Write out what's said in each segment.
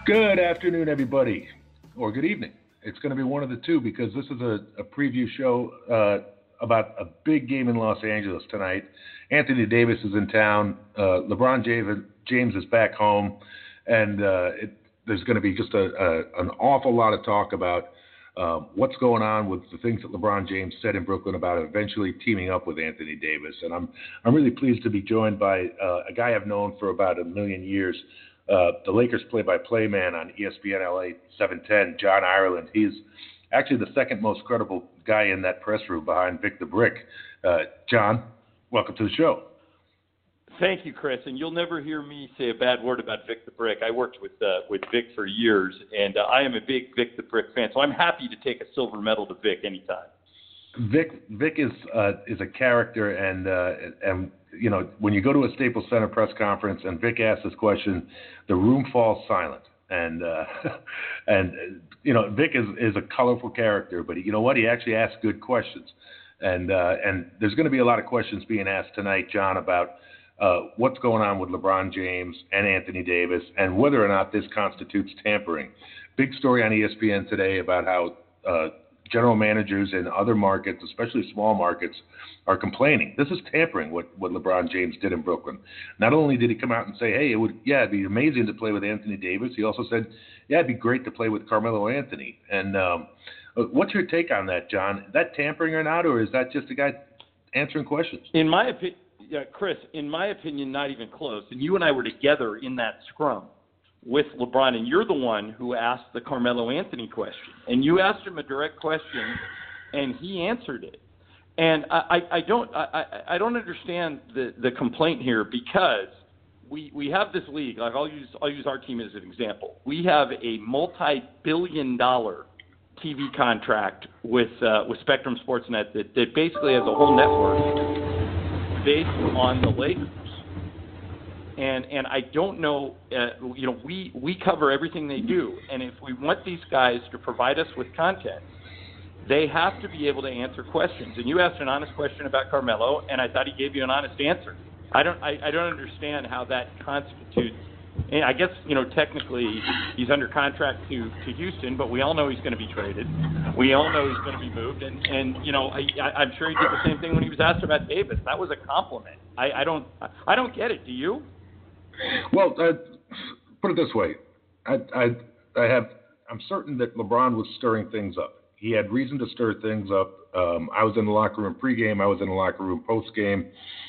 Good afternoon, everybody, or good evening. It's going to be one of the two because this is a preview show about a big game in Los Angeles tonight. Anthony Davis is in town. LeBron James is back home, and there's going to be just an awful lot of talk about what's going on with the things that LeBron James said in Brooklyn about eventually teaming up with Anthony Davis. And I'm really pleased to be joined by a guy I've known for about a million years, the Lakers play-by-play man on ESPN LA 710, John Ireland. He's actually the second most credible guy in that press room behind Vic the Brick. John, welcome to the show. Thank you, Chris. And you'll never hear me say a bad word about Vic the Brick. I worked with Vic for years, and I am a big Vic the Brick fan, so I'm happy to take a silver medal to Vic anytime. Vic is a character, and you know, when you go to a Staples Center press conference and Vic asks this question, the room falls silent. And you know, Vic is a colorful character, but you know what? He actually asks good questions, and there's going to be a lot of questions being asked tonight, John, about what's going on with LeBron James and Anthony Davis, and whether or not this constitutes tampering. Big story on ESPN today about how general managers in other markets, especially small markets, are complaining. This is tampering, what LeBron James did in Brooklyn. Not only did he come out and say, hey, it'd be amazing to play with Anthony Davis, he also said, yeah, it'd be great to play with Carmelo Anthony. And what's your take on that, John? Is that tampering or not, or is that just a guy answering questions? In my opinion, Chris, in my opinion, not even close. And you and I were together in that scrum with LeBron, and you're the one who asked the Carmelo Anthony question. And you asked him a direct question, and he answered it. And I don't understand the complaint here, because we have this league. Like I'll use our team as an example. We have a multi-billion-dollar TV contract with Spectrum Sportsnet that basically has a whole network based on the Lakers. And I don't know, we cover everything they do. And if we want these guys to provide us with content, they have to be able to answer questions. And you asked an honest question about Carmelo, and I thought he gave you an honest answer. I don't understand how that constitutes. And I guess, technically he's under contract to Houston, but we all know he's going to be traded. We all know he's going to be moved. And I'm sure he did the same thing when he was asked about Davis. That was a compliment. I don't get it. Do you? Well, put it this way. I'm certain that LeBron was stirring things up. He had reason to stir things up. I was in the locker room pregame. I was in the locker room postgame.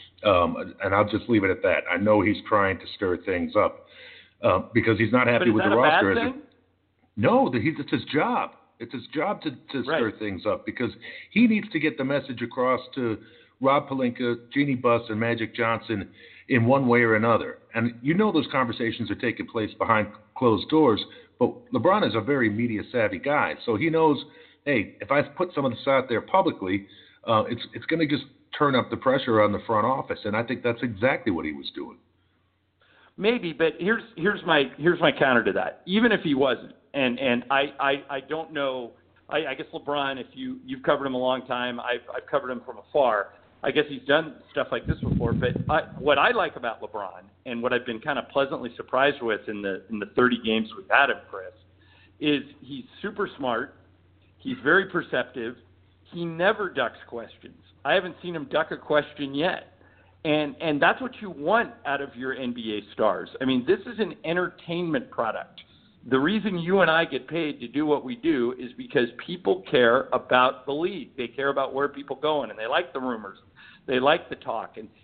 And I'll just leave it at that. I know he's trying to stir things up because he's not happy with the roster. But is that a bad thing? No, it's his job. It's his job to stir things up, because he needs to get the message across to Rob Pelinka, Jeannie Buss, and Magic Johnson in one way or another. And those conversations are taking place behind closed doors, but LeBron is a very media-savvy guy. So he knows, hey, if I put some of this out there publicly, it's going to just turn up the pressure on the front office, and I think that's exactly what he was doing. Maybe, but here's my counter to that. Even if he wasn't, and I don't know. I guess LeBron, if you've covered him a long time, I've covered him from afar. I guess he's done stuff like this before. But what I like about LeBron, and what I've been kind of pleasantly surprised with in the 30 games we've had him, Chris, is he's super smart. He's very perceptive. He never ducks questions. I haven't seen him duck a question yet. And that's what you want out of your NBA stars. I mean, this is an entertainment product. The reason you and I get paid to do what we do is because people care about the league. They care about where people are going, and they like the rumors. They like the talk. And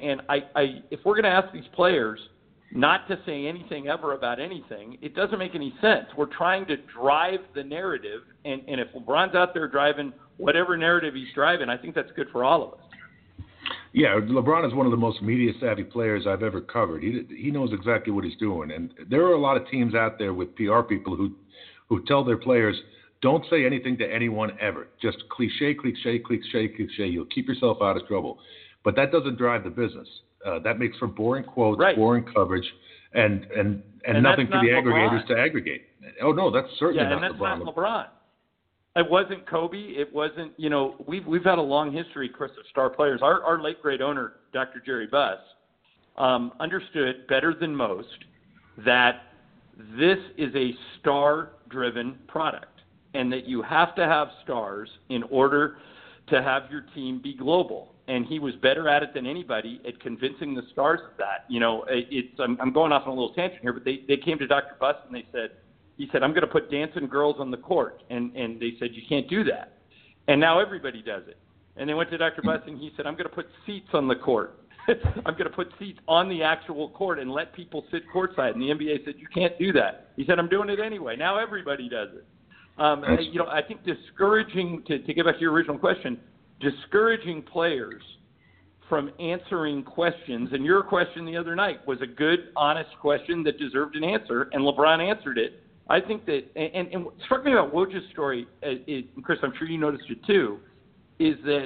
if we're going to ask these players not to say anything ever about anything, it doesn't make any sense. We're trying to drive the narrative, and if LeBron's out there driving whatever narrative he's driving, I think that's good for all of us. Yeah, LeBron is one of the most media-savvy players I've ever covered. He knows exactly what he's doing. And there are a lot of teams out there with PR people who tell their players, don't say anything to anyone ever. Just cliche, cliche, cliche, cliche. You'll keep yourself out of trouble. But that doesn't drive the business. That makes for boring quotes, boring coverage, and nothing for the aggregators to aggregate. Oh, no, that's certainly not LeBron. Yeah, and that's not LeBron. It wasn't Kobe. It wasn't, we've had a long history, Chris, of star players. Our late great owner, Dr. Jerry Buss, understood better than most that this is a star-driven product, and that you have to have stars in order to have your team be global. And he was better at it than anybody at convincing the stars of that. I'm going off on a little tangent here, but they came to Dr. Buss and he said, I'm going to put dancing girls on the court. And they said, you can't do that. And now everybody does it. And they went to Dr. Buss and he said, I'm going to put seats on the court. I'm going to put seats on the actual court and let people sit courtside. And the NBA said, you can't do that. He said, I'm doing it anyway. Now everybody does it. I think discouraging, to get back to your original question, discouraging players from answering questions, and your question the other night was a good, honest question that deserved an answer, and LeBron answered it. I think that, and what struck me about Woj's story, Chris, I'm sure you noticed it too, is that,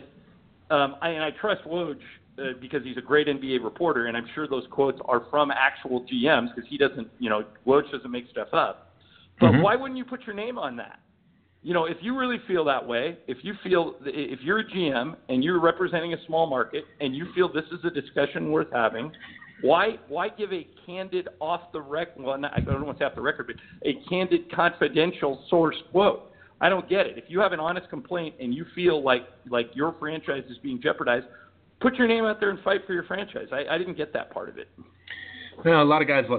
I trust Woj because he's a great NBA reporter, and I'm sure those quotes are from actual GMs because he doesn't, Woj doesn't make stuff up. But why wouldn't you put your name on that? If you really feel that way, if you're a GM and you're representing a small market and you feel this is a discussion worth having, why give a candid I don't want to say off the record, but a candid confidential source quote? I don't get it. If you have an honest complaint and you feel like your franchise is being jeopardized, put your name out there and fight for your franchise. I didn't get that part of it. A lot of guys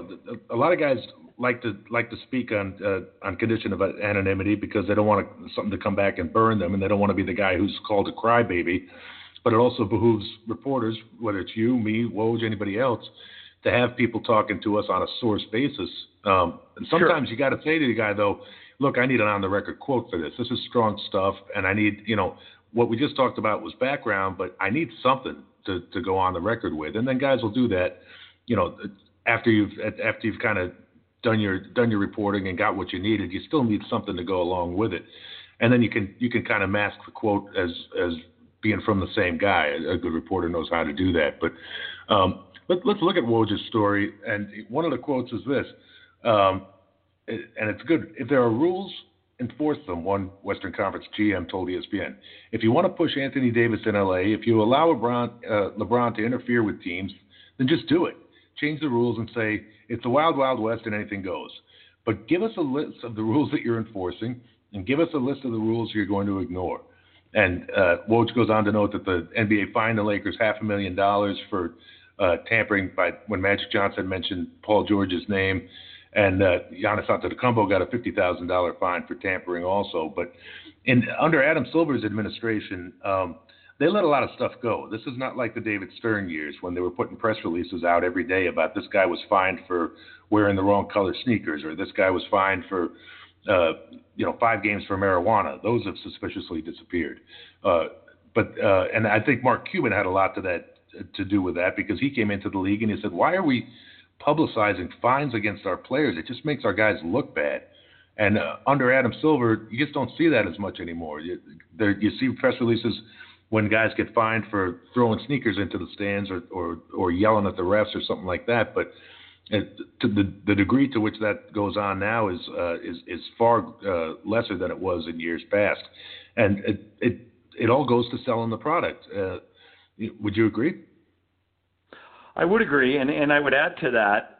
like to speak on condition of anonymity because they don't want something to come back and burn them, and they don't want to be the guy who's called a crybaby. But it also behooves reporters, whether it's you, me, Woj, anybody else, to have people talking to us on a source basis. And sometimes you got to say to the guy, though, look, I need an on-the-record quote for this. This is strong stuff, and I need, what we just talked about was background, but I need something to go on the record with. And then guys will do that, after you've kind of done your reporting and got what you needed. You still need something to go along with it, and then you can kind of mask the quote as being from the same guy. A good reporter knows how to do that. But let's look at Woj's story, and one of the quotes is this, and it's good. If there are rules, enforce them, one Western Conference GM told ESPN. If you want to push Anthony Davis in LA, if you allow LeBron to interfere with teams, then just do it. Change the rules and say it's the wild, wild west and anything goes. But give us a list of the rules that you're enforcing and give us a list of the rules you're going to ignore. And Woj goes on to note that the NBA fined the Lakers $500,000 for tampering when Magic Johnson mentioned Paul George's name. And Giannis Antetokounmpo got a $50,000 fine for tampering also. But under Adam Silver's administration, they let a lot of stuff go. This is not like the David Stern years when they were putting press releases out every day about this guy was fined for wearing the wrong color sneakers, or this guy was fined for 5 games for marijuana. Those have suspiciously disappeared. And I think Mark Cuban had a lot to do with that because he came into the league and he said, why are we publicizing fines against our players? It just makes our guys look bad. And under Adam Silver, you just don't see that as much anymore. You see press releases when guys get fined for throwing sneakers into the stands or yelling at the refs or something like that. But to the degree to which that goes on now is far lesser than it was in years past. And it all goes to selling the product. Would you agree? I would agree, and I would add to that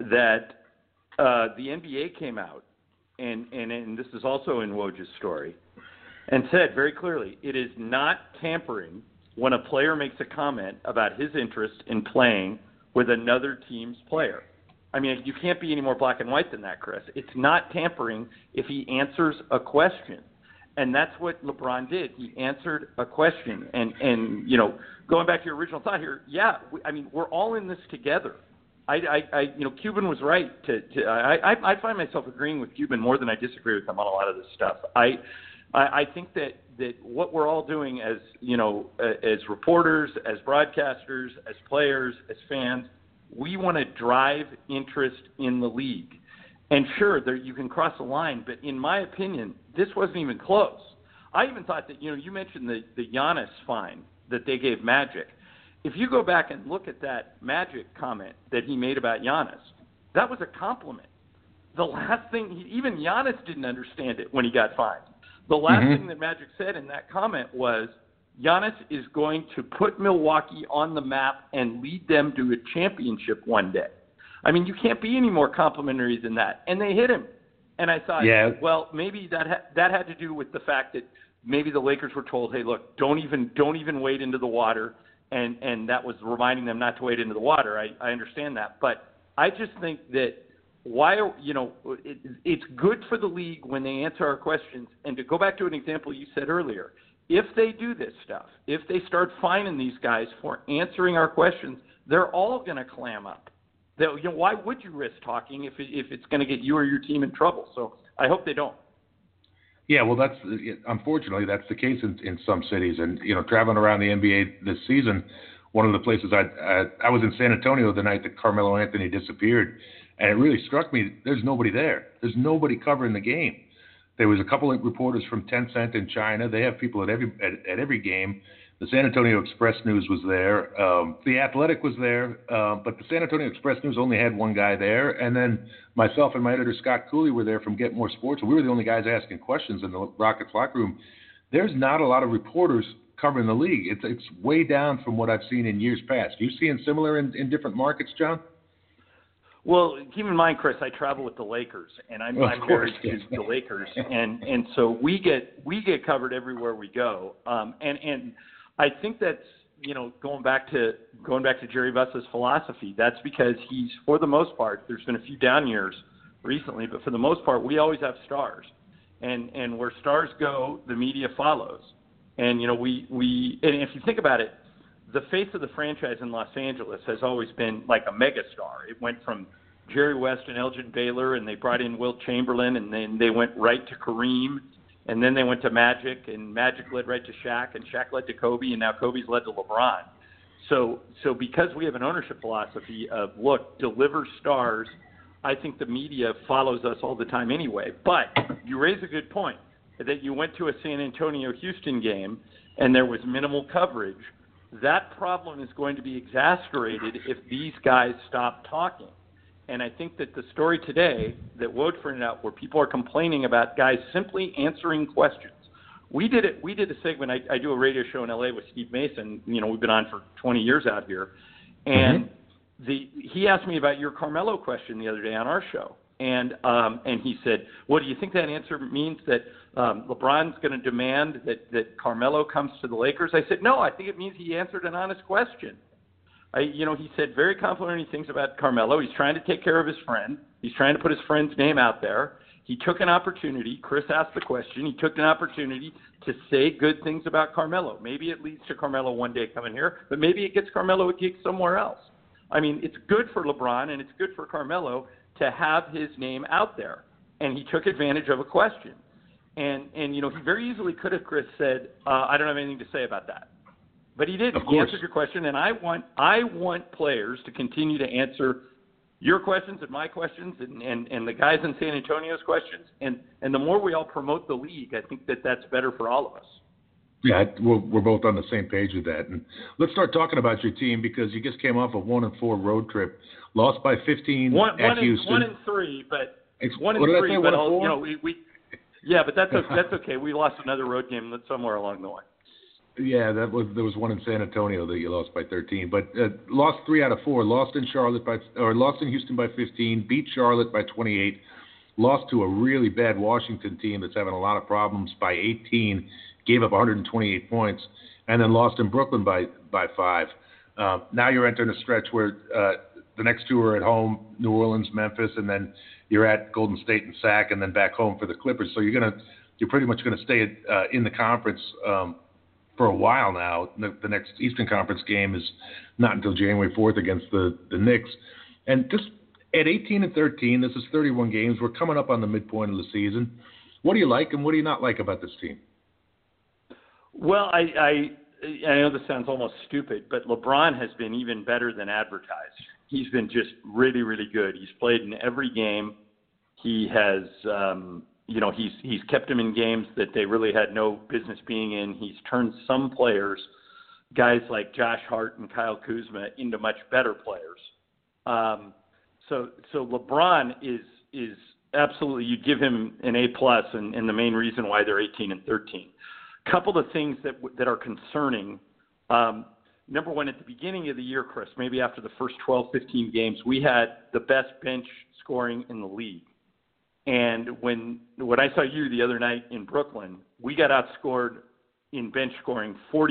the NBA came out, and this is also in Woj's story, and said very clearly, it is not tampering when a player makes a comment about his interest in playing with another team's player. I mean, you can't be any more black and white than that, Chris. It's not tampering if he answers a question. And that's what LeBron did. He answered a question. And going back to your original thought here, we're all in this together. Cuban was right. I find myself agreeing with Cuban more than I disagree with him on a lot of this stuff. I think that what we're all doing as reporters, as broadcasters, as players, as fans, we want to drive interest in the league. And sure, you can cross the line, but in my opinion, this wasn't even close. I even thought that, you mentioned the Giannis fine that they gave Magic. If you go back and look at that Magic comment that he made about Giannis, that was a compliment. The last thing, even Giannis didn't understand it when he got fined. The last thing that Magic said in that comment was, Giannis is going to put Milwaukee on the map and lead them to a championship one day. I mean, you can't be any more complimentary than that. And they hit him. And I thought, well, maybe that had to do with the fact that maybe the Lakers were told, hey, look, don't even wade into the water, and that was reminding them not to wade into the water. I understand that, but I just think that it's good for the league when they answer our questions. And to go back to an example you said earlier, if they do this stuff, if they start fining these guys for answering our questions, they're all going to clam up. Why would you risk talking if it's going to get you or your team in trouble? So I hope they don't. Yeah, well, unfortunately that's the case in some cities. And traveling around the NBA this season, one of the places I was in San Antonio the night that Carmelo Anthony disappeared, and it really struck me. There's nobody there. There's nobody covering the game. There was a couple of reporters from Tencent in China. They have people at every game. The San Antonio Express News was there. The Athletic was there, but the San Antonio Express News only had one guy there, and then myself and my editor Scott Cooley were there from Get More Sports, and we were the only guys asking questions in the Rockets locker room. There's not a lot of reporters covering the league. It's way down from what I've seen in years past. You seeing similar in different markets, John? Well, keep in mind, Chris, I travel with the Lakers, and I'm married to the Lakers, and so we get covered everywhere we go. And I think that's going back to Jerry Buss's philosophy. That's because he's, for the most part, there's been a few down years recently, but for the most part, we always have stars, and where stars go, the media follows. And we and if you think about it, the face of the franchise in Los Angeles has always been like a megastar. It went from Jerry West and Elgin Baylor, and they brought in Wilt Chamberlain, and then they went right to Kareem, and then they went to Magic, and Magic led right to Shaq, and Shaq led to Kobe, and now Kobe's led to LeBron. So because we have an ownership philosophy of, look, deliver stars, I think the media follows us all the time anyway. But you raise a good point, that you went to a San Antonio-Houston game, and there was minimal coverage. That problem is going to be exasperated if these guys stop talking. And I think that the story today that Woj printed out, where people are complaining about guys simply answering questions. We did a segment. I do a radio show in LA with Steve Mason. We've been on for 20 years out here. And he asked me about your Carmelo question the other day on our show. And he said, well, do you think that answer means that LeBron's going to demand that Carmelo comes to the Lakers? I said, no, I think it means he answered an honest question. He said very complimentary things about Carmelo. He's trying to take care of his friend. He's trying to put his friend's name out there. He took an opportunity. Chris asked the question. He took an opportunity to say good things about Carmelo. Maybe it leads to Carmelo one day coming here, but maybe it gets Carmelo a gig somewhere else. I mean, it's good for LeBron and it's good for Carmelo to have his name out there. And he took advantage of a question. And he very easily could have, Chris, said, I don't have anything to say about that. But he didn't. He answered your question, and I want players to continue to answer your questions and my questions and the guys in San Antonio's questions. And the more we all promote the league, I think that's better for all of us. Yeah, we're both on the same page with that. And let's start talking about your team, because you just came off a 1-4 road trip, lost by 15 at Houston. 1-3, but 1-3. But yeah, but that's okay. We lost another road game somewhere along the way. Yeah, there was one in San Antonio that you lost by 13, but lost 3 out of 4. Lost in Houston by 15, beat Charlotte by 28, lost to a really bad Washington team that's having a lot of problems by 18, gave up 128 points, and then lost in Brooklyn by 5. Now you're entering a stretch where the next 2 are at home, New Orleans, Memphis, and then you're at Golden State and Sac, and then back home for the Clippers. So you're pretty much gonna stay in the conference for a while now. The next Eastern Conference game is not until January 4th against the Knicks. And just at 18-13, this is 31 games. We're coming up on the midpoint of the season. What do you like and what do you not like about this team? Well, I know this sounds almost stupid, but LeBron has been even better than advertised. He's been just really, really good. He's played in every game. He has he's kept them in games that they really had no business being in. He's turned some players, guys like Josh Hart and Kyle Kuzma, into much better players. So LeBron is absolutely, you'd give him an A+, and the main reason why they're 18-13. Couple of things that are concerning. number one, at the beginning of the year, Chris, maybe after the first 12, 15 games, we had the best bench scoring in the league. And when I saw you the other night in Brooklyn, we got outscored in bench scoring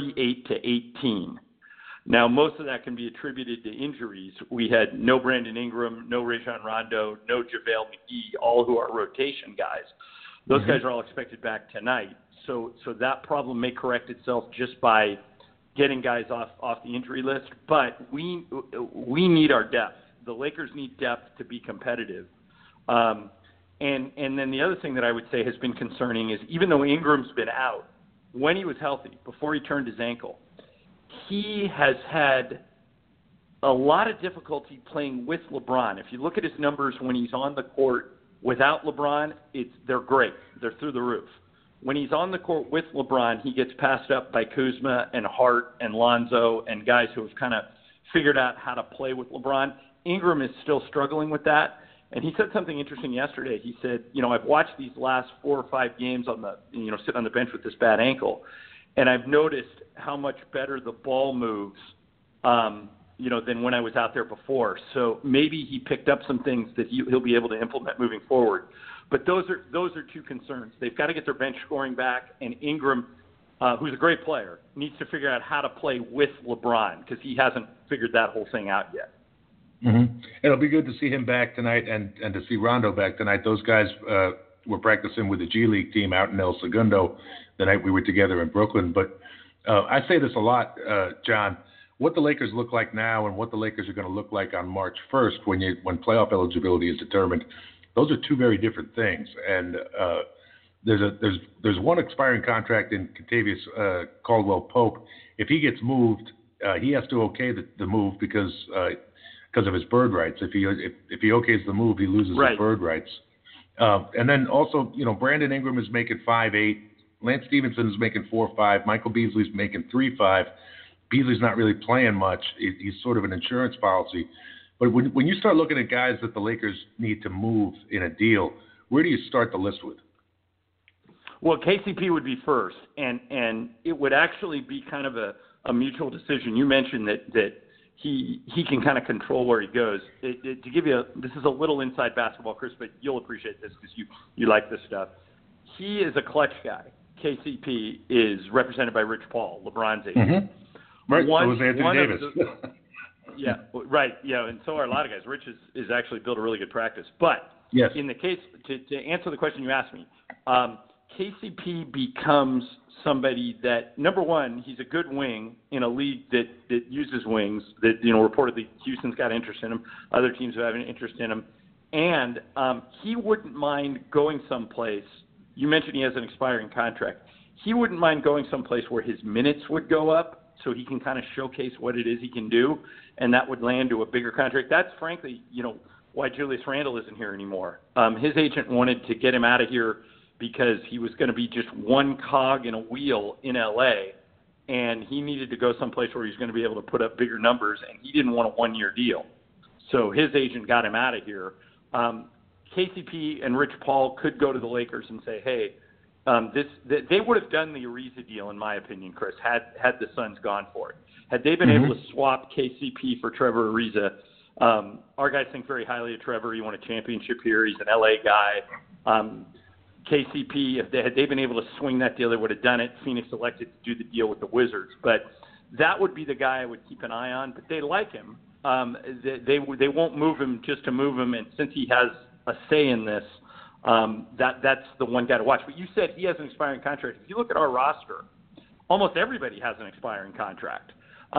48-18. Now, most of that can be attributed to injuries. We had no Brandon Ingram, no Rajon Rondo, no JaVale McGee, all who are rotation guys. Those guys are all expected back tonight. So that problem may correct itself just by getting guys off the injury list. But we need our depth. The Lakers need depth to be competitive. And then the other thing that I would say has been concerning is even though Ingram's been out, when he was healthy, before he turned his ankle, he has had a lot of difficulty playing with LeBron. If you look at his numbers when he's on the court without LeBron, they're great. They're through the roof. When he's on the court with LeBron, he gets passed up by Kuzma and Hart and Lonzo and guys who have kind of figured out how to play with LeBron. Ingram is still struggling with that. And he said something interesting yesterday. He said, I've watched these last 4 or 5 games on the, sitting on the bench with this bad ankle, and I've noticed how much better the ball moves, than when I was out there before. So maybe he picked up some things that he'll be able to implement moving forward. But those are two concerns. They've got to get their bench scoring back, and Ingram, who's a great player, needs to figure out how to play with LeBron because he hasn't figured that whole thing out yet. Mm-hmm. It'll be good to see him back tonight and to see Rondo back tonight. Those guys were practicing with the G League team out in El Segundo the night we were together in Brooklyn. But I say this a lot, John, what the Lakers look like now and what the Lakers are going to look like on March 1st when playoff eligibility is determined, those are two very different things. And there's one expiring contract in Kentavious Caldwell-Pope. If he gets moved, he has to okay the move because of his bird rights. If he okays the move, he loses his bird rights. And then also, Brandon Ingram is making 5.8. Lance Stevenson is making 4.5. Michael Beasley's making 3.5. Beasley's not really playing much. He's sort of an insurance policy. But when you start looking at guys that the Lakers need to move in a deal, where do you start the list with? Well, KCP would be first, and it would actually be kind of a mutual decision. You mentioned that he can kind of control where he goes. To give you this is a little inside basketball, Chris, but you'll appreciate this because you like this stuff. He is a clutch guy. KCP is represented by Rich Paul, LeBron's agent. Mm-hmm. Right, so is Anthony Davis. Yeah, right. Yeah, and so are a lot of guys. Rich is actually built a really good practice. But yes, in the case, to answer the question you asked me, KCP becomes somebody that, number one, he's a good wing in a league that uses wings, that, reportedly Houston's got interest in him. Other teams have an interest in him. And he wouldn't mind going someplace. You mentioned he has an expiring contract. He wouldn't mind going someplace where his minutes would go up so he can kind of showcase what it is he can do, and that would land to a bigger contract. That's, frankly, why Julius Randle isn't here anymore. His agent wanted to get him out of here because he was going to be just one cog in a wheel in L.A., and he needed to go someplace where he was going to be able to put up bigger numbers, and he didn't want a one-year deal. So his agent got him out of here. KCP and Rich Paul could go to the Lakers and say, hey, they would have done the Ariza deal, in my opinion, Chris, had the Suns gone for it. Had they been able to swap KCP for Trevor Ariza, our guys think very highly of Trevor. He won a championship here. He's an L.A. guy. KCP, had they been able to swing that deal, they would have done it. Phoenix elected to do the deal with the Wizards. But that would be the guy I would keep an eye on. But they like him. They won't move him just to move him. And since he has a say in this, that's the one guy to watch. But you said he has an expiring contract. If you look at our roster, almost everybody has an expiring contract.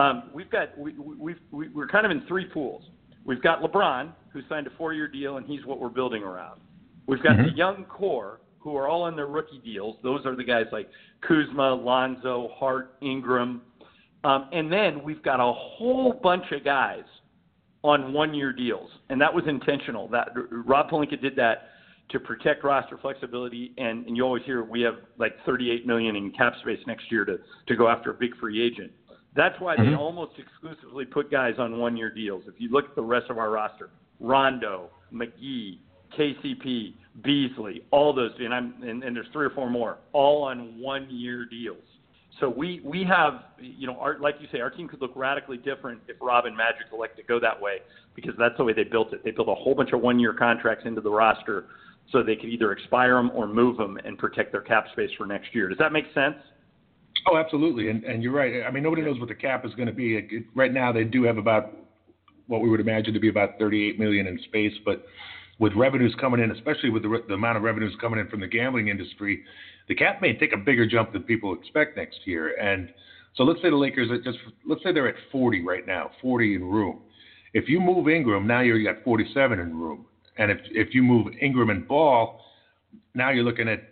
We're kind of in three pools. We've got LeBron, who signed a 4-year deal, and he's what we're building around. We've got the young core, who are all on their rookie deals. Those are the guys like Kuzma, Lonzo, Hart, Ingram. And then we've got a whole bunch of guys on 1-year deals, and that was intentional. That Rob Pelinka did that to protect roster flexibility, and you always hear we have like $38 million in cap space next year to go after a big free agent. That's why they almost exclusively put guys on 1-year deals. If you look at the rest of our roster, Rondo, McGee, KCP, Beasley, all those, and there's 3 or 4 more, all on 1-year deals. So we have, like you say, our team could look radically different if Rob and Magic elect to go that way, because that's the way they built it. They built a whole bunch of one-year contracts into the roster so they could either expire them or move them and protect their cap space for next year. Does that make sense? Oh, absolutely. And you're right. I mean, nobody knows what the cap is going to be. Right now, they do have about what we would imagine to be about $38 million in space, but with revenues coming in, especially with the amount of revenues coming in from the gambling industry, the cap may take a bigger jump than people expect next year. And so let's say the Lakers let's say they're at 40 right now, 40 in room. If you move Ingram, now you got 47 in room. And if you move Ingram and Ball, now you're looking at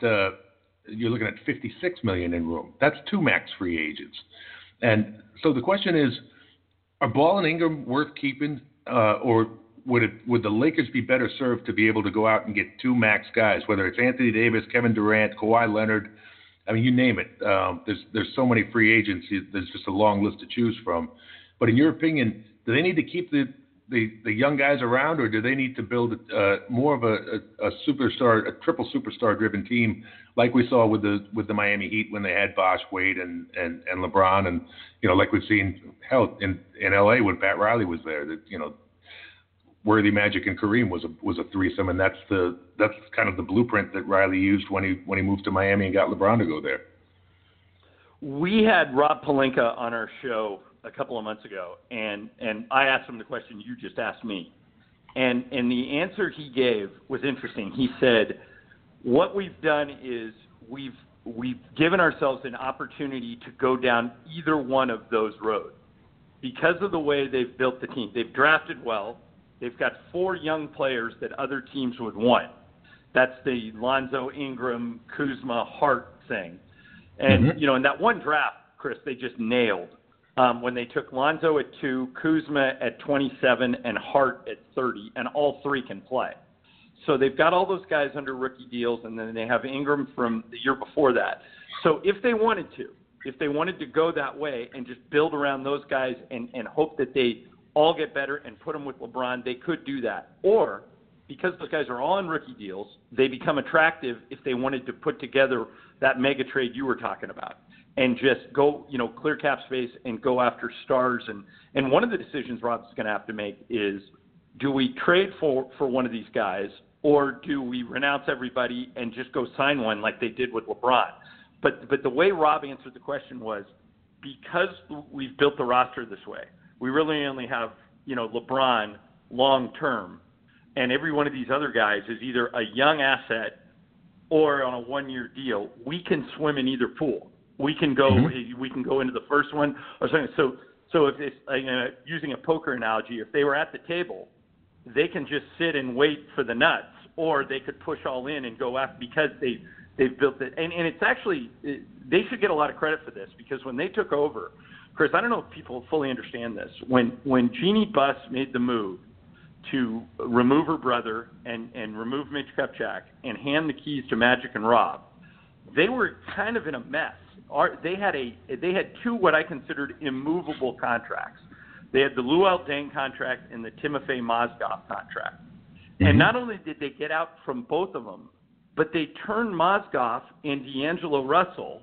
56 million in room. That's 2 max free agents. And so the question is, are Ball and Ingram worth keeping, or would the Lakers be better served to be able to go out and get 2 max guys, whether it's Anthony Davis, Kevin Durant, Kawhi Leonard? I mean, you name it. There's so many free agents. There's just a long list to choose from. But in your opinion, do they need to keep the young guys around, or do they need to build more of a superstar, a triple superstar-driven team like we saw with the Miami Heat when they had Bosh, Wade, and LeBron, and like we've seen in LA when Pat Riley was there, that Worthy, Magic, and Kareem was a threesome, and that's kind of the blueprint that Riley used when he moved to Miami and got LeBron to go there. We had Rob Pelinka on our show a couple of months ago, and I asked him the question you just asked me, and the answer he gave was interesting. He said, "What we've done is we've given ourselves an opportunity to go down either one of those roads because of the way they've built the team. They've drafted well." They've got 4 young players that other teams would want. That's the Lonzo, Ingram, Kuzma, Hart thing. And, in that one draft, Chris, they just nailed when they took Lonzo at 2, Kuzma at 27, and Hart at 30, and all 3 can play. So they've got all those guys under rookie deals, and then they have Ingram from the year before that. So if they wanted to go that way and just build around those guys and hope that they all get better and put them with LeBron, they could do that. Or, because those guys are all on rookie deals, they become attractive if they wanted to put together that mega trade you were talking about and just go, clear cap space and go after stars. And one of the decisions Rob's going to have to make is, do we trade for one of these guys, or do we renounce everybody and just go sign one like they did with LeBron? But the way Rob answered the question was, because we've built the roster this way, we really only have, LeBron long term, and every one of these other guys is either a young asset or on a 1-year deal. We can swim in either pool. We can go into the first one or something. So if it's using a poker analogy, if they were at the table, they can just sit and wait for the nuts, or they could push all in and go after, because they've built it. And it's actually, they should get a lot of credit for this, because when they took over, Chris, I don't know if people fully understand this. When Jeannie Buss made the move to remove her brother and remove Mitch Kupchak and hand the keys to Magic and Rob, they were kind of in a mess. They had 2 what I considered immovable contracts. They had the Luol Deng contract and the Timofey Mozgov contract. Mm-hmm. And not only did they get out from both of them, but they turned Mozgov and D'Angelo Russell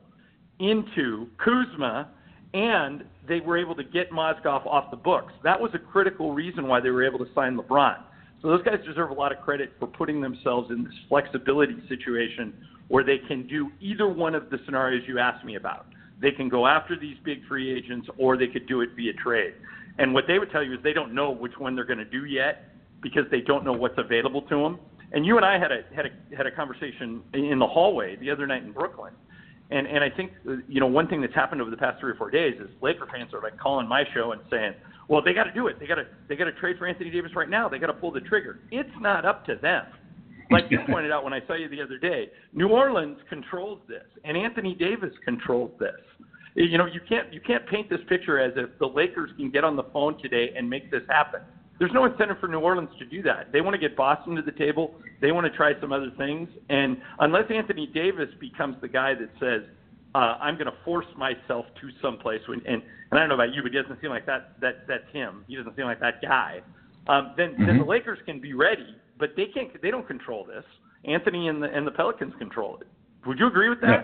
into Kuzma, and they were able to get Mozgov off the books. That was a critical reason why they were able to sign LeBron. So those guys deserve a lot of credit for putting themselves in this flexibility situation where they can do either one of the scenarios you asked me about. They can go after these big free agents, or they could do it via trade. And what they would tell you is they don't know which one they're going to do yet, because they don't know what's available to them. And you and I had a conversation in the hallway the other night in Brooklyn. And I think, one thing that's happened over the past 3 or 4 days is Laker fans are like calling my show and saying, well, they got to do it. They got to trade for Anthony Davis right now. They got to pull the trigger. It's not up to them. Like you pointed out when I saw you the other day, New Orleans controls this, and Anthony Davis controls this. You can't paint this picture as if the Lakers can get on the phone today and make this happen. There's no incentive for New Orleans to do that. They want to get Boston to the table. They want to try some other things. And unless Anthony Davis becomes the guy that says, I'm going to force myself to someplace, and I don't know about you, but it doesn't seem like that's him. He doesn't seem like that guy. Then the Lakers can be ready, but they can't. They don't control this. Anthony and the Pelicans control it. Would you agree with that?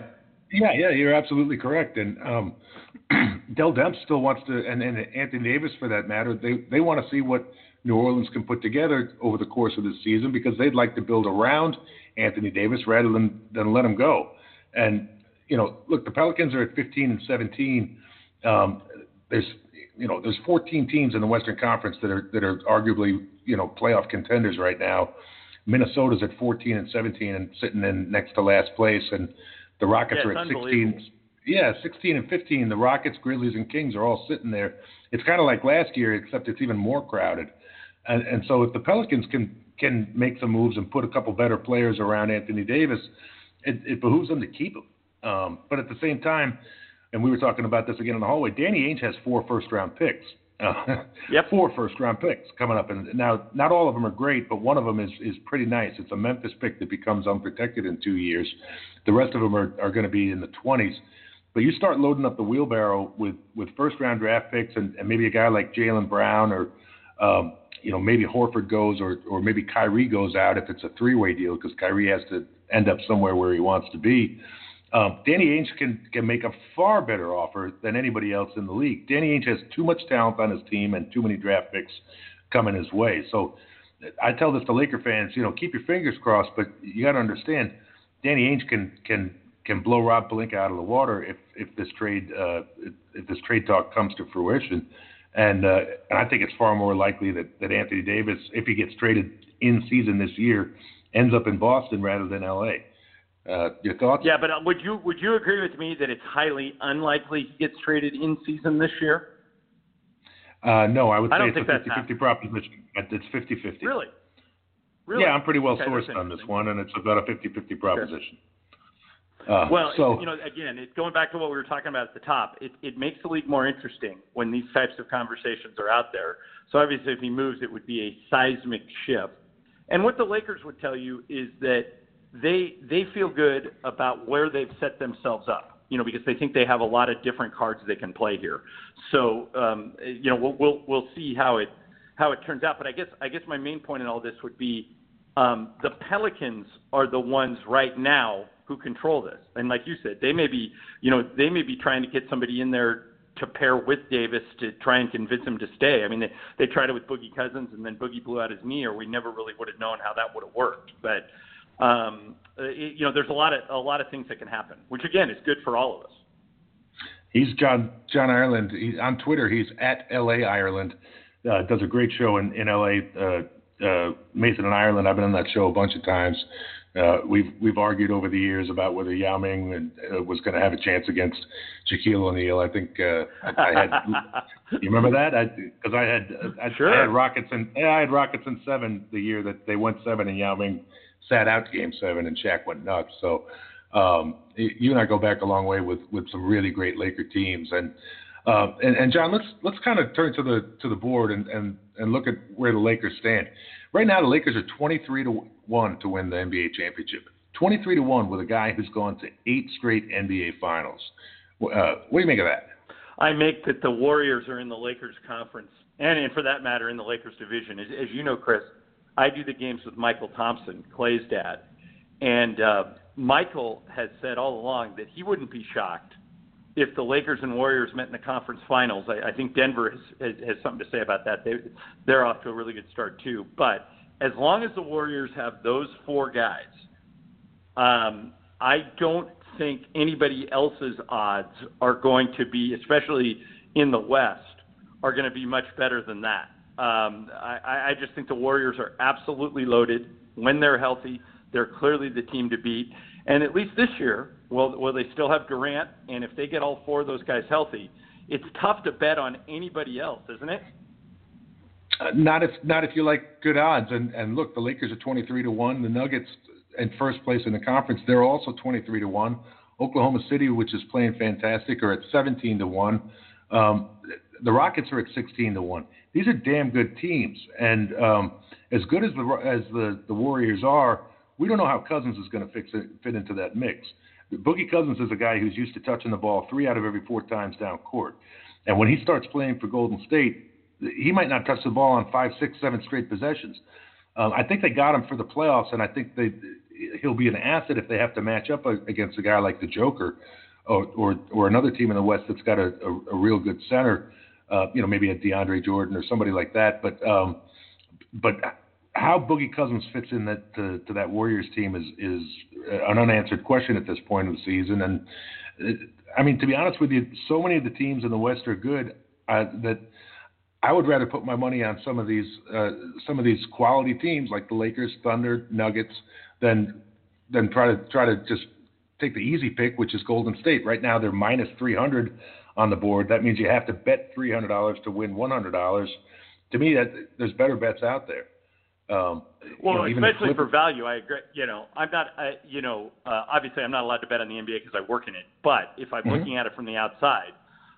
Yeah, you're absolutely correct. And Dell Demps still wants to, and Anthony Davis for that matter, they want to see what New Orleans can put together over the course of this season because they'd like to build around Anthony Davis rather than let him go. And look, the Pelicans are at 15 and 17. There's 14 teams in the Western Conference that are arguably playoff contenders right now. Minnesota's at 14 and 17 and sitting in next to last place, and the Rockets are at 16. Yeah, 16 and 15. The Rockets, Grizzlies, and Kings are all sitting there. It's kind of like last year, except it's even more crowded. And so if the Pelicans can make some moves and put a couple better players around Anthony Davis, it behooves them to keep him. But at the same time, and we were talking about this again in the hallway, Danny Ainge has 4 first-round picks. Yep. 4 first-round picks coming up. And now, not all of them are great, but one of them is pretty nice. It's a Memphis pick that becomes unprotected in 2 years. The rest of them are going to be in the 20s. But you start loading up the wheelbarrow with first-round draft picks and maybe a guy like Jaylen Brown or, maybe Horford goes or maybe Kyrie goes out if it's a 3-way deal because Kyrie has to end up somewhere where he wants to be. Danny Ainge can make a far better offer than anybody else in the league. Danny Ainge has too much talent on his team and too many draft picks coming his way. So I tell this to Laker fans, keep your fingers crossed, but you got to understand Danny Ainge can blow Rob Pelinka out of the water if this trade talk comes to fruition. And I think it's far more likely that Anthony Davis, if he gets traded in season this year, ends up in Boston rather than L.A. Your thoughts? Yeah, but would you agree with me that it's highly unlikely he gets traded in season this year? No, I would say it's a 50-50 proposition. It's 50-50. Really? Yeah, I'm pretty well sourced on this one, and it's about a 50-50 proposition. Again, going back to what we were talking about at the top, it makes the league more interesting when these types of conversations are out there. So obviously if he moves, it would be a seismic shift. And what the Lakers would tell you is that they feel good about where they've set themselves up, because they think they have a lot of different cards they can play here. So, we'll see how it turns out. But I guess my main point in all this would be the Pelicans are the ones right now who control this. And like you said, they may be trying to get somebody in there to pair with Davis to try and convince him to stay. I mean, they tried it with Boogie Cousins, and then Boogie blew out his knee, or we never really would have known how that would have worked. But there's a lot of things that can happen, which again is good for all of us. He's John Ireland. On Twitter, he's at LA Ireland. Does a great show in LA. Mason and Ireland. I've been on that show a bunch of times. We've argued over the years about whether Yao Ming was going to have a chance against Shaquille O'Neal. I think I had. You remember that? Because I had Rockets in 7 the year that they went 7 and Yao Ming sat out Game 7 and Shaq went nuts. So you and I go back a long way with some really great Laker teams. And John, let's kind of turn to the board and look at where the Lakers stand. Right now, the Lakers are 23-1 to win the NBA championship. 23-1 with a guy who's gone to 8 straight NBA finals. What do you make of that? I make that the Warriors are in the Lakers conference, and for that matter, in the Lakers division. As you know, Chris, I do the games with Michael Thompson, Clay's dad, and Michael has said all along that he wouldn't be shocked if the Lakers and Warriors met in the conference finals. I think Denver has something to say about that. They're off to a really good start too. But as long as the Warriors have those 4 guys, I don't think anybody else's odds are going to be, especially in the West, are going to be much better than that. I just think the Warriors are absolutely loaded. When they're healthy, they're clearly the team to beat. And at least this year, well, they still have Durant, and if they get all 4 of those guys healthy, it's tough to bet on anybody else, isn't it? Not if you like good odds. And look, the Lakers are 23-1. The Nuggets in first place in the conference, they're also 23-1. Oklahoma City, which is playing fantastic, are at 17-1. The Rockets are at 16-1. These are damn good teams, and as good as the Warriors are, we don't know how Cousins is going to fit into that mix. Boogie Cousins is a guy who's used to touching the ball 3 out of every 4 times down court, and when he starts playing for Golden State, he might not touch the ball on 5, 6, 7 straight possessions. I think they got him for the playoffs, and I think he'll be an asset if they have to match up against a guy like the Joker, or another team in the West that's got a real good center, maybe a DeAndre Jordan or somebody like that. But how Boogie Cousins fits in to that Warriors team is an unanswered question at this point of the season. And I mean, to be honest with you, so many of the teams in the West are good that I would rather put my money on some of these quality teams like the Lakers, Thunder, Nuggets than try to just take the easy pick, which is Golden State. Right now they're minus 300 on the board. That means you have to bet $300 to win $100. To me, there's better bets out there. Especially for value, I agree. I'm not. Obviously, I'm not allowed to bet on the NBA because I work in it. But if I'm looking at it from the outside,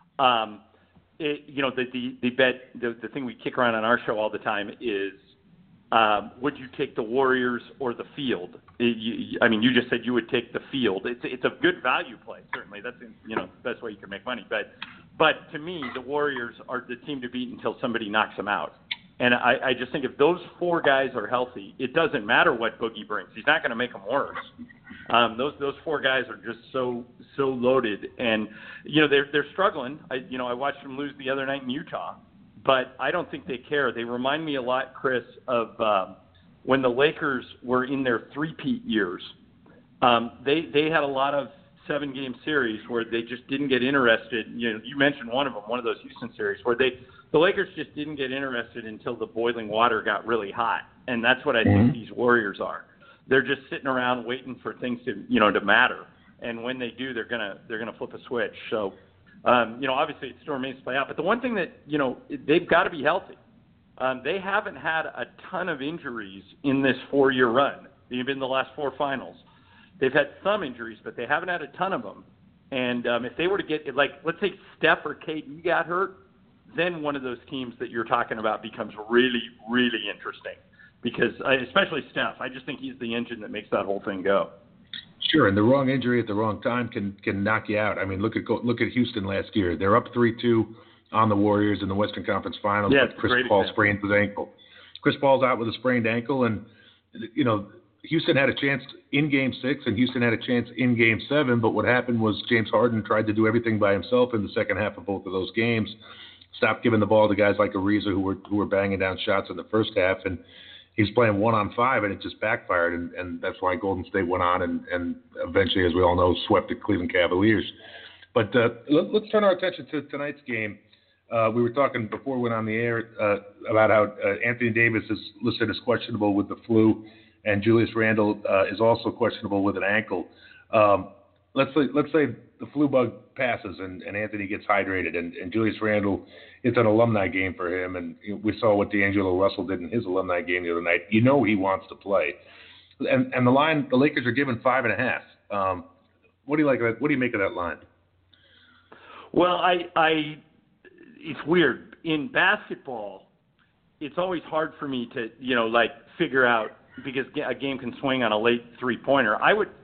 the thing we kick around on our show all the time is, would you take the Warriors or the field? You just said you would take the field. It's a good value play, certainly. That's the best way you can make money. But to me, the Warriors are the team to beat until somebody knocks them out. And I just think if those four guys are healthy, it doesn't matter what Boogie brings. He's not going to make them worse. Those four guys are just so loaded, and they're struggling. I watched them lose the other night in Utah, but I don't think they care. They remind me a lot, Chris, of when the Lakers were in their three-peat years. They had a lot of 7-game series where they just didn't get interested. You mentioned one of them, one of those Houston series, where the Lakers just didn't get interested until the boiling water got really hot, and that's what I think these Warriors are. They're just sitting around waiting for things to matter, and when they do, they're gonna flip a switch. So, obviously it still remains to play out. But the one thing that they've got to be healthy. They haven't had a ton of injuries in this 4-year run. They've been in the last 4 finals. They've had some injuries, but they haven't had a ton of them. And if they were to get, let's say Steph or KD got hurt, then one of those teams that you're talking about becomes really, really interesting. Because, especially Steph, I just think he's the engine that makes that whole thing go. Sure, and the wrong injury at the wrong time can knock you out. I mean, look at Houston last year. They're up 3-2 on the Warriors in the Western Conference Finals. Yeah, but Chris Paul sprained his ankle. Chris Paul's out with a sprained ankle, and Houston had a chance in Game 6, and Houston had a chance in Game 7. But what happened was James Harden tried to do everything by himself in the second half of both of those games. Stopped giving the ball to guys like Ariza who were banging down shots in the first half, and he was playing 1-on-5, and it just backfired, and that's why Golden State went on and eventually, as we all know, swept the Cleveland Cavaliers. But let's turn our attention to tonight's game. We were talking before we went on the air about how Anthony Davis is listed as questionable with the flu, and Julius Randle is also questionable with an ankle. Let's say the flu bug passes and Anthony gets hydrated, and Julius Randle, it's an alumni game for him, and we saw what D'Angelo Russell did in his alumni game the other night. He wants to play, and the line, the Lakers are given 5.5. What do you like? What do you make of that line? Well, it's weird in basketball. It's always hard for me to figure out, because a game can swing on a late 3-pointer.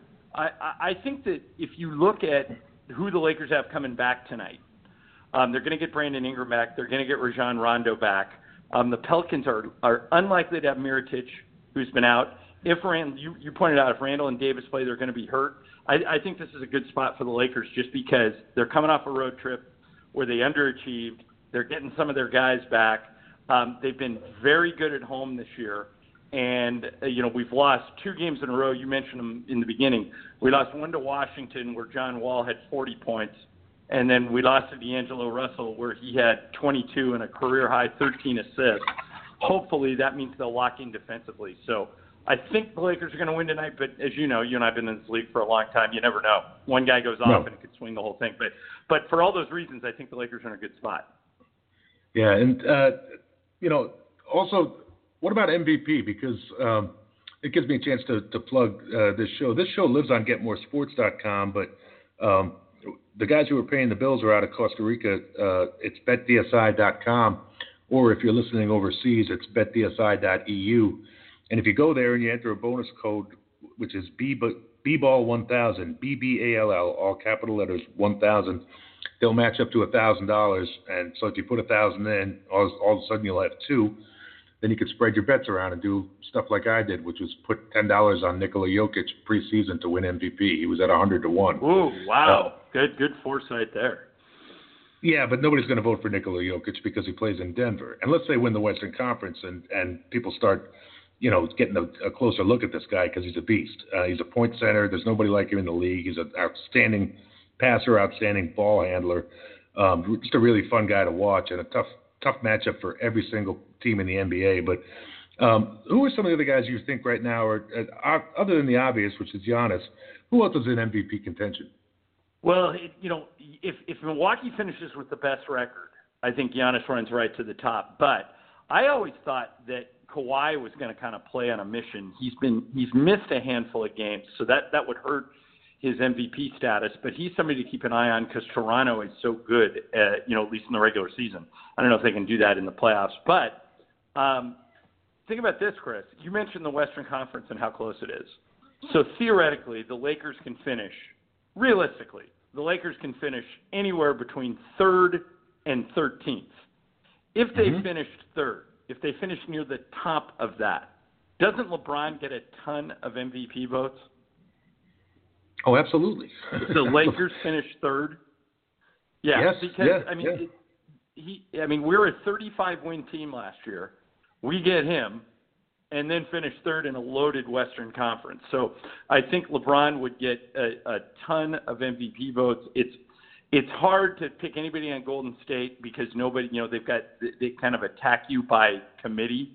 I think that if you look at who the Lakers have coming back tonight, they're going to get Brandon Ingram back. They're going to get Rajon Rondo back. The Pelicans are unlikely to have Mirotic, who's been out. If you pointed out, if Randle and Davis play, they're going to be hurt. I think this is a good spot for the Lakers just because they're coming off a road trip where they underachieved. They're getting some of their guys back. They've been very good at home this year. And, we've lost 2 games in a row. You mentioned them in the beginning. We lost one to Washington where John Wall had 40 points. And then we lost to D'Angelo Russell where he had 22 and a career-high 13 assists. Hopefully that means they'll lock in defensively. So I think the Lakers are going to win tonight. But as you know, you and I have been in this league for a long time. You never know. One guy goes off and it could swing the whole thing. But for all those reasons, I think the Lakers are in a good spot. Yeah, and, also – what about MVP? Because it gives me a chance to plug this show. This show lives on GetMoreSports.com, but the guys who are paying the bills are out of Costa Rica. It's BetDSI.com, or if you're listening overseas, it's BetDSI.eu. And if you go there and you enter a bonus code, which is BBALL1000, BBALL, all capital letters, 1000, they'll match up to $1,000. And so if you put $1,000 in, all of a sudden you'll have 2. then you could spread your bets around and do stuff like I did, which was put $10 on Nikola Jokic preseason to win MVP. He was at 100-1. Ooh, wow. Good foresight there. Yeah, but nobody's going to vote for Nikola Jokic because he plays in Denver. And let's say win the Western Conference and people start, getting a closer look at this guy because he's a beast. He's a point center. There's nobody like him in the league. He's an outstanding passer, outstanding ball handler. Just a really fun guy to watch and a tough matchup for every single team in the NBA. But who are some of the other guys you think right now are other than the obvious, which is Giannis, who else is in MVP contention? Well, if Milwaukee finishes with the best record, I think Giannis runs right to the top. But I always thought that Kawhi was going to kind of play on a mission. He's missed a handful of games, so that would hurt his MVP status. But he's somebody to keep an eye on because Toronto is so good, at least in the regular season. I don't know if they can do that in the playoffs. But think about this, Chris. You mentioned the Western Conference and how close it is. So theoretically, the Lakers can finish. Realistically, the Lakers can finish anywhere between 3rd and 13th. If they finished 3rd, if they finish near the top of that, doesn't LeBron get a ton of MVP votes? Oh, absolutely. If the Lakers finish 3rd? Yeah, yes, because, yeah. we're a 35-win team last year. We get him. And then finish 3rd in a loaded Western Conference. So I think LeBron would get a ton of MVP votes. It's hard to pick anybody on Golden State because nobody, they kind of attack you by committee.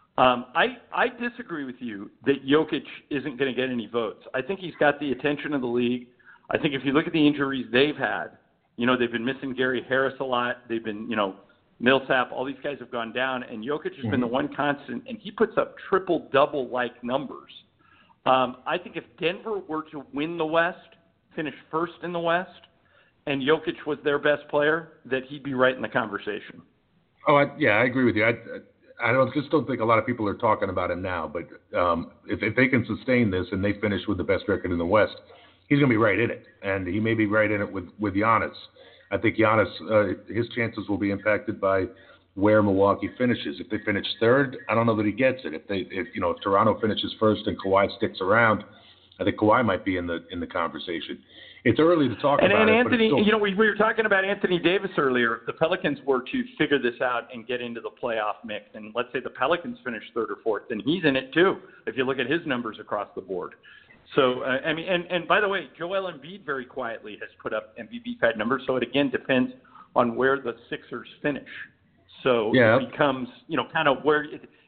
I disagree with you that Jokic isn't going to get any votes. I think he's got the attention of the league. I think if you look at the injuries they've had, they've been missing Gary Harris a lot. They've been, Millsap, all these guys have gone down, and Jokic has been the one constant, and he puts up triple-double-like numbers. I think if Denver were to win the West, finish first in the West, and Jokic was their best player, that he'd be right in the conversation. Oh, I agree with you. I just don't think a lot of people are talking about him now, but if they can sustain this and they finish with the best record in the West, he's going to be right in it, and he may be right in it with Giannis. I think Giannis, his chances will be impacted by where Milwaukee finishes. If they finish 3rd, I don't know that he gets it. If Toronto finishes 1st and Kawhi sticks around, I think Kawhi might be in the conversation. It's early to talk about it. And Anthony, we were talking about Anthony Davis earlier. If the Pelicans were to figure this out and get into the playoff mix, and let's say the Pelicans finish 3rd or 4th, then he's in it too. If you look at his numbers across the board. So, and by the way, Joel Embiid very quietly has put up MVP-type numbers. So it, again, depends on where the Sixers finish. So It becomes, kind of where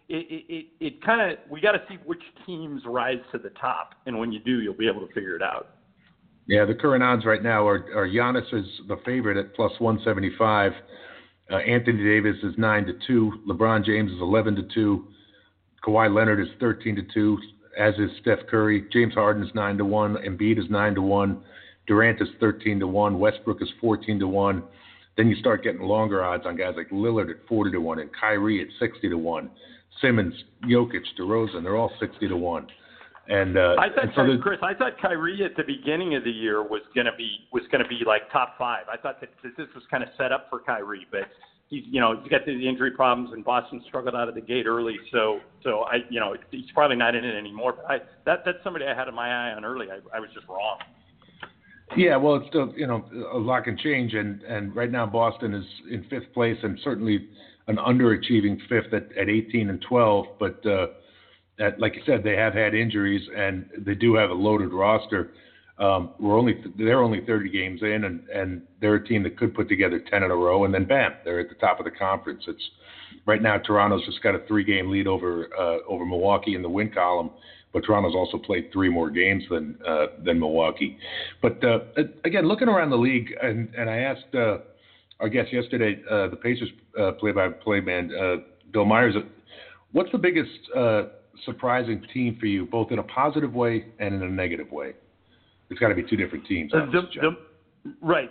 it kind of, we got to see which teams rise to the top. And when you do, you'll be able to figure it out. Yeah, the current odds right now are Giannis is the favorite at plus 175. Anthony Davis is 9-2. LeBron James is 11-2. Kawhi Leonard is 13-2. As is Steph Curry. James Harden is 9-1. Embiid is 9-1. Durant is 13-1. Westbrook is 14-1. Then you start getting longer odds on guys like Lillard at 40-1 and Kyrie at 60-1. Simmons, Jokic, DeRozan, they're all 60-1. And Chris, I thought Kyrie at the beginning of the year was going to be like top 5. I thought that this was kind of set up for Kyrie, but he's got the injury problems, and Boston struggled out of the gate early. So he's probably not in it anymore. But that's somebody I had my eye on early. I was just wrong. Yeah, well, it's still a lot can change, and right now Boston is in 5th place and certainly an underachieving 5th at 18-12. But like you said, they have had injuries and they do have a loaded roster. They're only 30 games in, and they're a team that could put together 10 in a row, and then bam, they're at the top of the conference. It's right now Toronto's just got a 3-game lead over Milwaukee in the win column, but Toronto's also played 3 more games than Milwaukee. But again, looking around the league, and I asked our guest yesterday, the Pacers play-by-play man, Bill Myers, what's the biggest surprising team for you, both in a positive way and in a negative way? There's got to be 2 different teams. Right.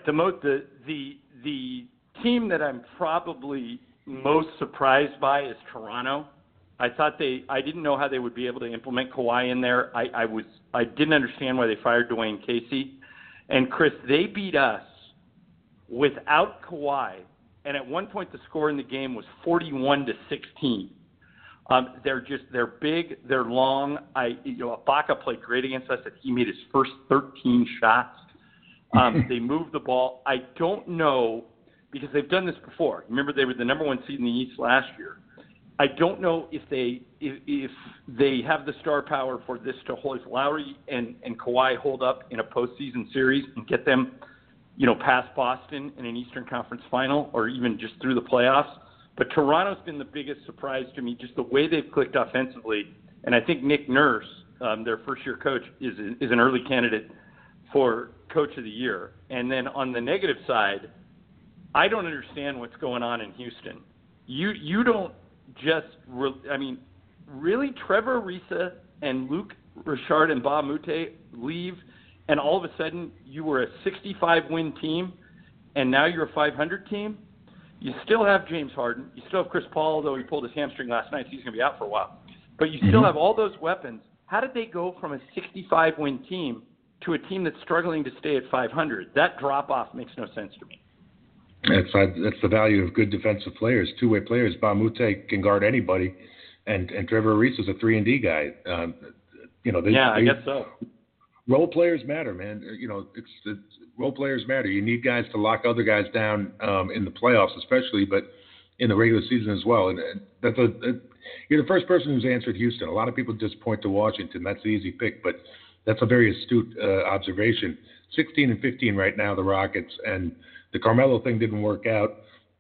The team that I'm probably most surprised by is Toronto. I didn't know how they would be able to implement Kawhi in there. I didn't understand why they fired Dwayne Casey. And Chris, they beat us without Kawhi. And at one point, the score in the game was 41-16. They're big, they're long. Ibaka played great against us. He made his first 13 shots. They moved the ball. I don't know, because they've done this before. Remember, they were the number 1 seed in the East last year. I don't know if they have the star power for this to hold Lowry and Kawhi hold up in a postseason series and get them, past Boston in an Eastern Conference final or even just through the playoffs. But Toronto's been the biggest surprise to me, just the way they've clicked offensively. And I think Nick Nurse, their first-year coach, is an early candidate for Coach of the Year. And then on the negative side, I don't understand what's going on in Houston. You don't just really Trevor Ariza and Luke Richard and Ba Mute leave, and all of a sudden you were a 65-win team, and now you're a 500 team? You still have James Harden. You still have Chris Paul, although he pulled his hamstring last night, so he's going to be out for a while. But you still have all those weapons. How did they go from a 65-win team to a team that's struggling to stay at 500? That drop-off makes no sense to me. That's the value of good defensive players, two-way players. Ba Mute can guard anybody, and Trevor Ariza is a 3-and-D guy. I guess so. Role players matter, man. Role players matter. You need guys to lock other guys down in the playoffs, especially, but in the regular season as well. And you're the first person who's answered Houston. A lot of people just point to Washington. That's the easy pick, but that's a very astute observation. 16-15 right now, the Rockets, and the Carmelo thing didn't work out.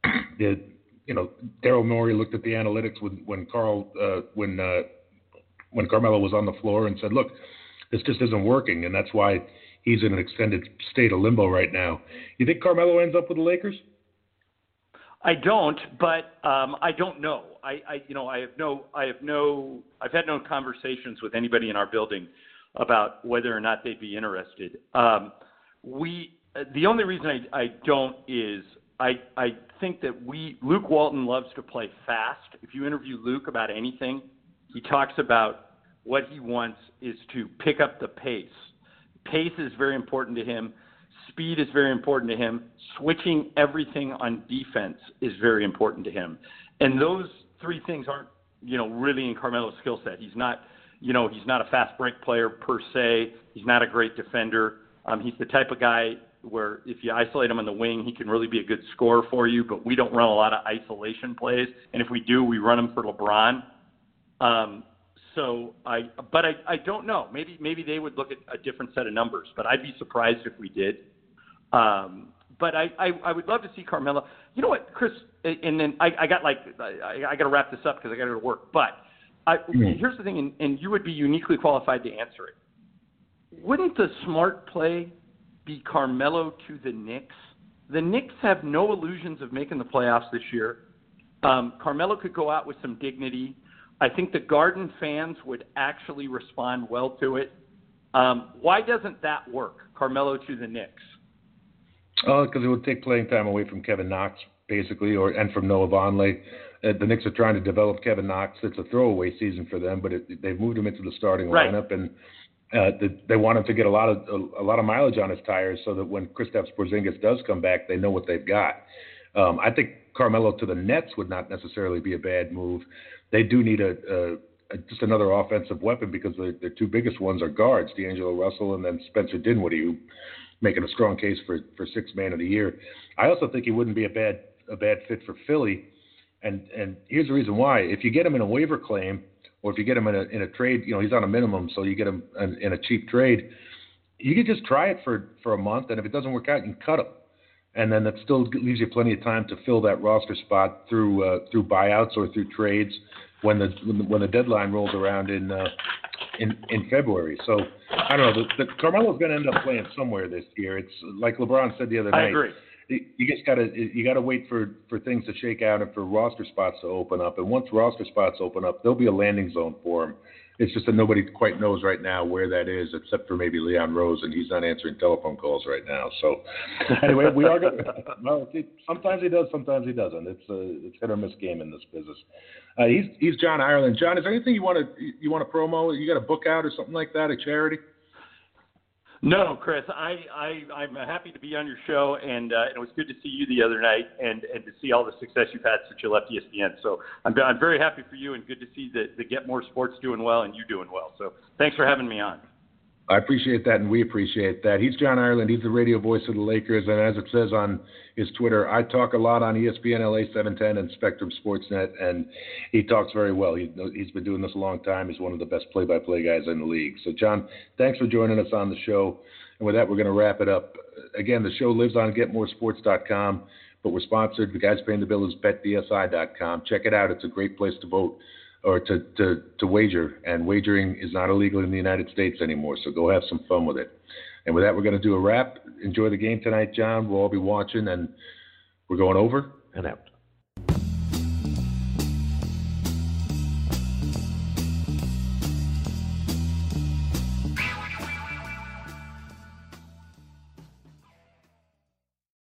Daryl Morey looked at the analytics when Carmelo was on the floor and said, "Look, this just isn't working," and that's why he's in an extended state of limbo right now. You think Carmelo ends up with the Lakers? I don't, but I don't know. I've had no conversations with anybody in our building about whether or not they'd be interested. The only reason I don't is I think that Luke Walton loves to play fast. If you interview Luke about anything, he talks about what he wants is to pick up the pace. Pace is very important to him. Speed is very important to him. Switching everything on defense is very important to him. And those three things aren't, really in Carmelo's skill set. He's not a fast break player per se. He's not a great defender. He's the type of guy where if you isolate him on the wing, he can really be a good scorer for you, but we don't run a lot of isolation plays. And if we do, we run them for LeBron. But I don't know. Maybe they would look at a different set of numbers, but I'd be surprised if we did. But I would love to see Carmelo. You know what, Chris? And then I got to wrap this up because I got to go to work. But here's the thing, and you would be uniquely qualified to answer it. Wouldn't the smart play be Carmelo to the Knicks? The Knicks have no illusions of making the playoffs this year. Carmelo could go out with some dignity. I think the Garden fans would actually respond well to it. Why doesn't that work, Carmelo to the Knicks? Because it would take playing time away from Kevin Knox, basically, and from Noah Vonleh. The Knicks are trying to develop Kevin Knox. It's a throwaway season for them, but they've moved him into the starting lineup, and they want him to get a lot of mileage on his tires so that when Kristaps Porzingis does come back, they know what they've got. I think Carmelo to the Nets would not necessarily be a bad move. They do need just another offensive weapon because the two biggest ones are guards, D'Angelo Russell and then Spencer Dinwiddie, who making a strong case for Sixth Man of the Year. I also think he wouldn't be a bad fit for Philly, and here's the reason why. If you get him in a waiver claim, or if you get him in a trade, he's on a minimum, so you get him in a cheap trade, you can just try it for a month, and if it doesn't work out, you can cut him. And then that still leaves you plenty of time to fill that roster spot through buyouts or through trades when the deadline rolls around in February. So I don't know. The Carmelo's going to end up playing somewhere this year. It's like LeBron said the other night. I agree. You just gotta wait for things to shake out and for roster spots to open up. And once roster spots open up, there'll be a landing zone for him. It's just that nobody quite knows right now where that is, except for maybe Leon Rose, and he's not answering telephone calls right now. So anyway, we are going. Well, sometimes he does, sometimes he doesn't. It's hit or miss game in this business. He's John Ireland. John, is there anything you want to promo? You got a book out or something like that, a charity? No, Chris, I'm happy to be on your show, and it was good to see you the other night and to see all the success you've had since you left ESPN. So I'm very happy for you, and good to see the Get More Sports doing well and you doing well. So thanks for having me on. I appreciate that, and we appreciate that. He's John Ireland. He's the radio voice of the Lakers, and as it says on his Twitter, I talk a lot on ESPN LA 710 and Spectrum Sportsnet, and he talks very well. He's been doing this a long time. He's one of the best play-by-play guys in the league. So, John, thanks for joining us on the show. And with that, we're going to wrap it up. Again, the show lives on GetMoreSports.com, but we're sponsored. The guys paying the bill is BetDSI.com. Check it out. It's a great place to vote or to wager, and wagering is not illegal in the United States anymore, so go have some fun with it. And with that, we're going to do a wrap. Enjoy the game tonight, John. We'll all be watching, and we're going over and out.